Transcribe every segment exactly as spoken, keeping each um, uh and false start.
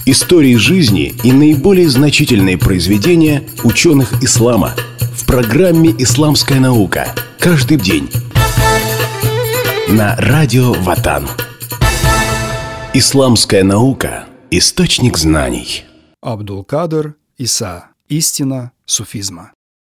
Истории жизни и наиболее значительные произведения ученых ислама в программе «Исламская наука». Каждый день на радио Ватан. Исламская наука – источник знаний. Абдул-Кадр Иса. Истина суфизма.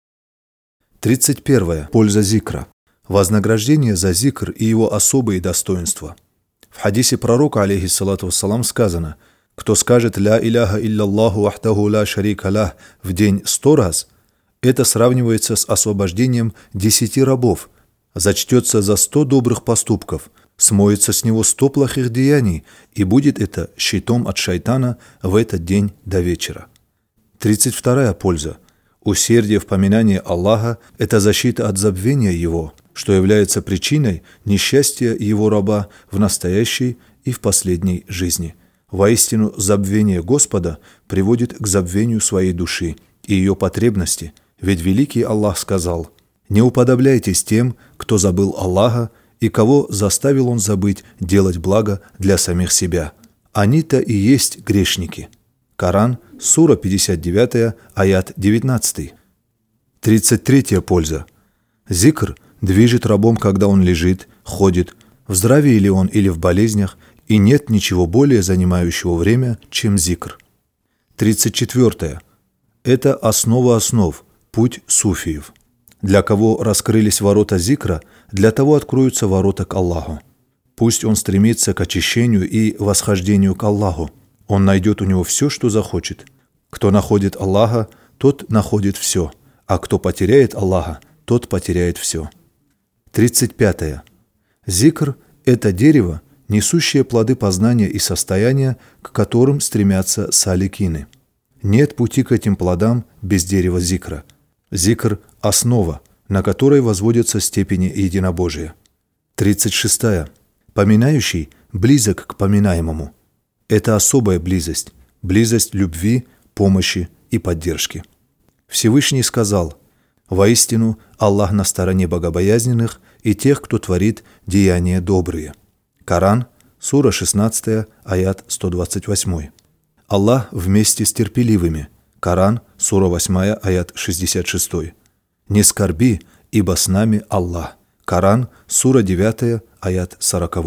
тридцать первое. Польза зикра. Вознаграждение за зикр и его особые достоинства. В хадисе пророка, алейхиссалату вассалам, сказано: кто скажет «Ля иляха илляллаху вахтаху ля шарика лях» в день сто раз, это сравнивается с освобождением десяти рабов, зачтется за сто добрых поступков, смоется с него сто плохих деяний, и будет это щитом от шайтана в этот день до вечера. тридцать вторая польза. Усердие в поминании Аллаха – это защита от забвения Его, что является причиной несчастья Его раба в настоящей и в последней жизни. Воистину, забвение Господа приводит к забвению своей души и ее потребности, ведь великий Аллах сказал: «Не уподобляйтесь тем, кто забыл Аллаха и кого заставил Он забыть делать благо для самих себя. Они-то и есть грешники». Коран, сура пятьдесят девять, аят девятнадцать. тридцать третья польза. Зикр движет рабом, когда он лежит, ходит, в здравии ли он или в болезнях, и нет ничего более занимающего время, чем зикр. тридцать четвертое. Это основа основ, путь суфиев. Для кого раскрылись ворота зикра, для того откроются ворота к Аллаху. Пусть он стремится к очищению и восхождению к Аллаху. Он найдет у него все, что захочет. Кто находит Аллаха, тот находит все, а кто потеряет Аллаха, тот потеряет все. тридцать пятое. Зикр – это дерево, несущее плоды познания и состояния, к которым стремятся саликины. Нет пути к этим плодам без дерева зикра. Зикр – основа, на которой возводятся степени единобожия. тридцать шестая. Поминающий близок к поминаемому. Это особая близость, близость любви, помощи и поддержки. Всевышний сказал: «Воистину, Аллах на стороне богобоязненных и тех, кто творит деяния добрые». Коран, сура шестнадцать, аят сто двадцать восемь. Аллах вместе с терпеливыми. Коран, сура восемь, аят шестьдесят шесть. «Не скорби, ибо с нами Аллах». Коран, сура девять, аят сорок.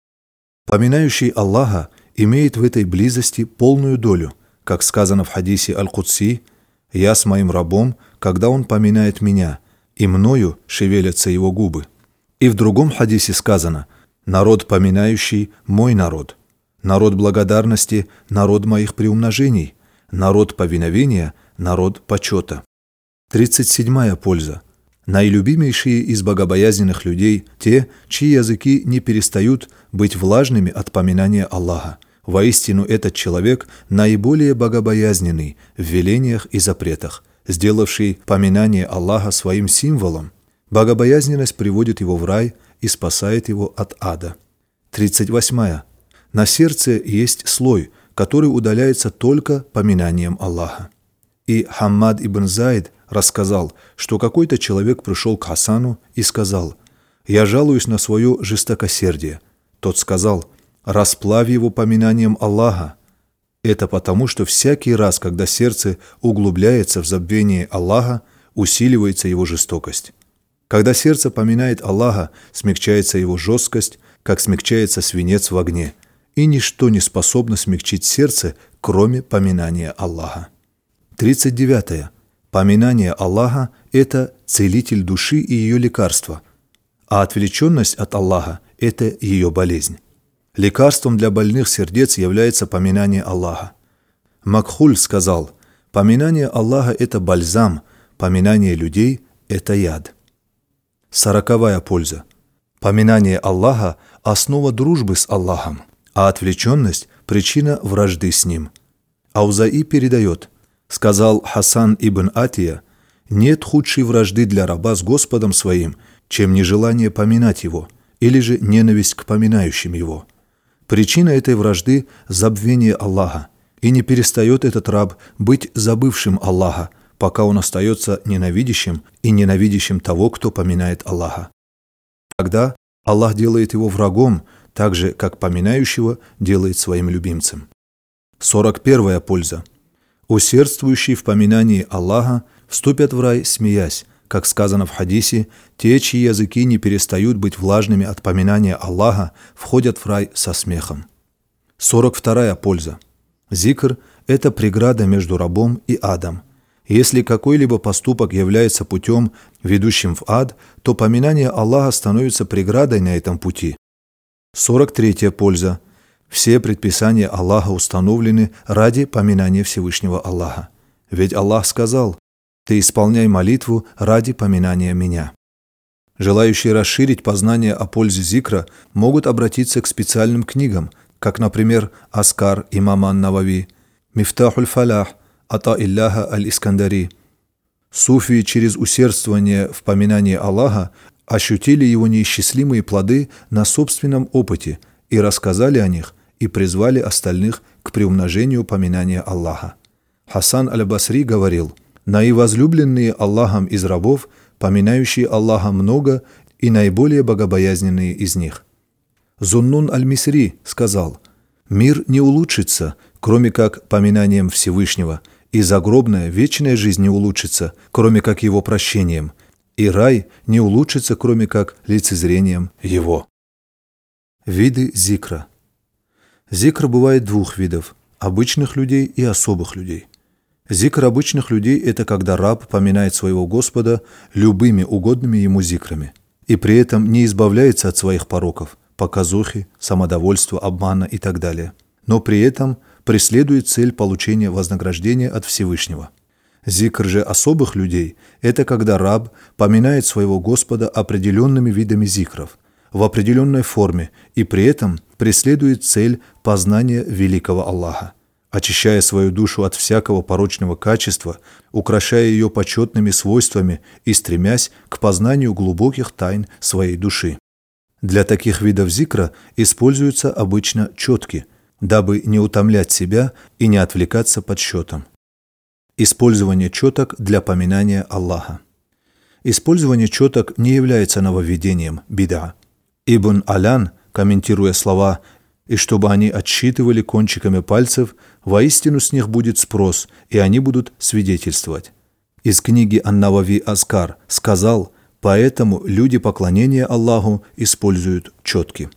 Поминающий Аллаха имеет в этой близости полную долю, как сказано в хадисе Аль-Кудси: «Я с моим рабом, когда он поминает меня, и мною шевелятся его губы». И в другом хадисе сказано: «Народ поминающий – мой народ, народ благодарности – народ моих приумножений, народ повиновения – народ почета». тридцать седьмая польза. Наилюбимейшие из богобоязненных людей – те, чьи языки не перестают быть влажными от поминания Аллаха. Воистину, этот человек наиболее богобоязненный в велениях и запретах, сделавший поминание Аллаха своим символом. Богобоязненность приводит его в рай и спасает его от ада. тридцать восьмая. На сердце есть слой, который удаляется только поминанием Аллаха. И Хаммад ибн Зайд рассказал, что какой-то человек пришел к Хасану и сказал: «Я жалуюсь на свое жестокосердие». Тот сказал: «Расплавь его поминанием Аллаха». Это потому, что всякий раз, когда сердце углубляется в забвение Аллаха, усиливается его жестокость. Когда сердце поминает Аллаха, смягчается его жесткость, как смягчается свинец в огне, и ничто не способно смягчить сердце, кроме поминания Аллаха. тридцать девятое. Поминание Аллаха – это целитель души и ее лекарство, а отвлеченность от Аллаха – это ее болезнь. Лекарством для больных сердец является поминание Аллаха. Макхуль сказал: «Поминание Аллаха – это бальзам, поминание людей – это яд». Сороковая польза. Поминание Аллаха – основа дружбы с Аллахом, а отвлеченность – причина вражды с Ним. Аузаи передает: сказал Хасан ибн Атия: «Нет худшей вражды для раба с Господом своим, чем нежелание поминать Его, или же ненависть к поминающим Его. Причина этой вражды – забвение Аллаха, и не перестает этот раб быть забывшим Аллаха, пока он остается ненавидящим и ненавидящим того, кто поминает Аллаха. Тогда Аллах делает его врагом, так же, как поминающего делает своим любимцем». сорок первая польза. Усердствующие в поминании Аллаха вступят в рай, смеясь, как сказано в хадисе, те, чьи языки не перестают быть влажными от поминания Аллаха, входят в рай со смехом. сорок вторая польза. Зикр – это преграда между рабом и адом. Если какой-либо поступок является путем, ведущим в ад, то поминание Аллаха становится преградой на этом пути. сорок третья польза. Все предписания Аллаха установлены ради поминания Всевышнего Аллаха. Ведь Аллах сказал: «Ты исполняй молитву ради поминания Меня». Желающие расширить познание о пользе зикра могут обратиться к специальным книгам, как, например, Аскар имама ан-Навави, Мифтахуль Фалах Ата Илляха аль-Искандари. Суфии через усердствование в поминании Аллаха ощутили его неисчислимые плоды на собственном опыте и рассказали о них, и призвали остальных к приумножению поминания Аллаха. Хасан аль-Басри говорил: «Наивозлюбленные Аллахом из рабов, поминающие Аллаха много, и наиболее богобоязненные из них». Зуннун аль-Мисри сказал: «Мир не улучшится, кроме как поминанием Всевышнего, и загробная вечная жизнь не улучшится, кроме как его прощением, и рай не улучшится, кроме как лицезрением его». Виды зикра. Зикр бывает двух видов – обычных людей и особых людей. Зикр обычных людей – это когда раб поминает своего Господа любыми угодными ему зикрами, и при этом не избавляется от своих пороков – показухи, самодовольства, обмана и так далее, но при этом преследует цель получения вознаграждения от Всевышнего. Зикр же особых людей – это когда раб поминает своего Господа определенными видами зикров, в определенной форме и при этом преследует цель познания великого Аллаха, очищая свою душу от всякого порочного качества, украшая ее почетными свойствами и стремясь к познанию глубоких тайн своей души. Для таких видов зикра используются обычно четки, дабы не утомлять себя и не отвлекаться подсчетом. Использование четок для поминания Аллаха. Использование четок не является нововведением, бида. Ибн Алян, комментируя слова «и чтобы они отсчитывали кончиками пальцев, воистину с них будет спрос, и они будут свидетельствовать». Из книги Ан-Навави Аскар сказал: «Поэтому люди поклонения Аллаху используют четки».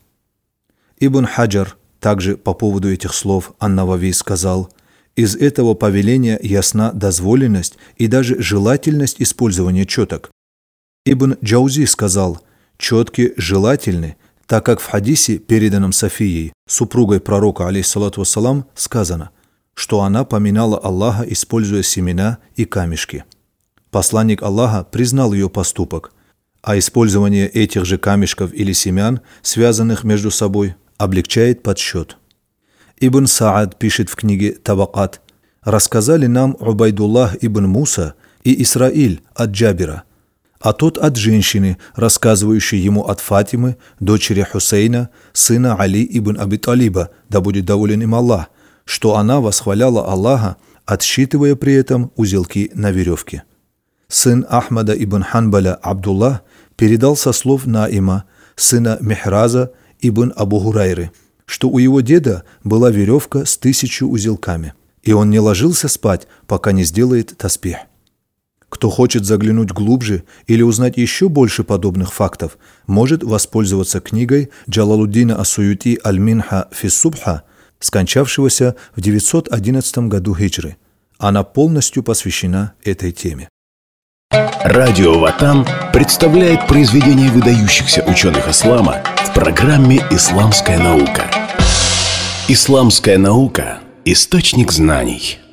Ибн Хаджар также по поводу этих слов Ан-Навави сказал: «Из этого повеления ясна дозволенность и даже желательность использования четок». Ибн Джаузи сказал: «Четки желательны, так как в хадисе, переданном Софией, супругой пророка, алейхиссалату вассалам, сказано, что она поминала Аллаха, используя семена и камешки. Посланник Аллаха признал ее поступок, а использование этих же камешков или семян, связанных между собой, облегчает подсчет». Ибн Саад пишет в книге «Табакат»: «Рассказали нам Убайдуллах ибн Муса и Исраиль от Джабира, а тот от женщины, рассказывающей ему от Фатимы, дочери Хусейна, сына Али ибн Аби Талиба, да будет доволен им Аллах, что она восхваляла Аллаха, отсчитывая при этом узелки на веревке. Сын Ахмада ибн Ханбаля Абдуллах передал со слов Наима, сына Михраза ибн Абу Хурайры, что у его деда была веревка с тысячу узелками, и он не ложился спать, пока не сделает таспих. Кто хочет заглянуть глубже или узнать еще больше подобных фактов, может воспользоваться книгой Джалалуддина ас-Суюти «Аль-Минха фи Субха», скончавшегося в девятьсот одиннадцатом году хиджры. Она полностью посвящена этой теме. Радио Ватан представляет произведения выдающихся ученых ислама в программе «Исламская наука». Исламская наука – источник знаний.